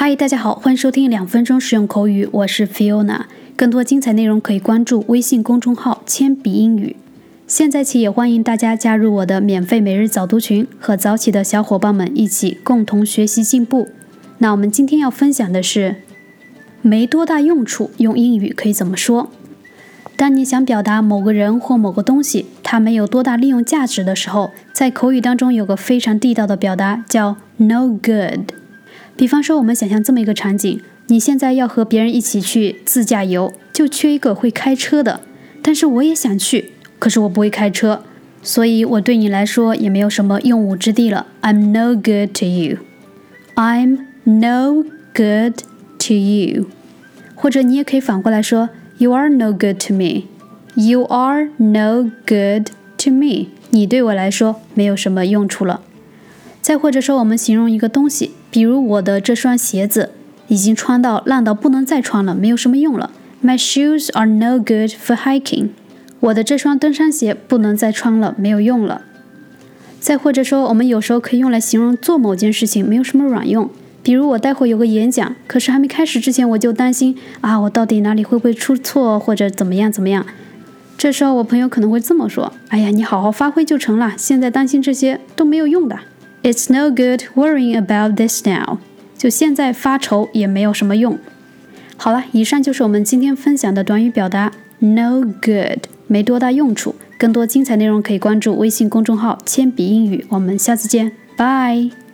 嗨，大家好，欢迎收听2分钟实用口语，我是 Fiona。更多精彩内容可以关注微信公众号铅笔英语。现在起也欢迎大家加入我的免费每日早读群，和早起的小伙伴们一起共同学习进步。那我们今天要分享的是没多大用处，用英语可以怎么说？当你想表达某个人或某个东西它没有多大利用价值的时候，在口语当中有个非常地道的表达叫 no good。比方说我们想象这么一个场景，你现在要和别人一起去自驾游，就缺一个会开车的，但是我也想去，可是我不会开车，所以我对你来说也没有什么用武之地了。 I'm no good to you. I'm no good to you. 或者你也可以反过来说 You are no good to me. You are no good to me. 你对我来说没有什么用处了。再或者说我们形容一个东西，比如我的这双鞋子已经穿到烂到不能再穿了，没有什么用了。My shoes are no good for hiking. 我的这双登山鞋不能再穿了，没有用了。再或者说我们有时候可以用来形容做某件事情没有什么卵用，比如我待会有个演讲，可是还没开始之前我就担心我到底哪里会不会出错，或者怎么样怎么样。这时候我朋友可能会这么说，你好好发挥就成了，现在担心这些都没有用的。It's no good worrying about this now. 就现在发愁也没有什么用。好了，以上就是我们今天分享的短语表达 no good， 没多大用处。更多精彩内容可以关注微信公众号铅笔英语。我们下次见，拜。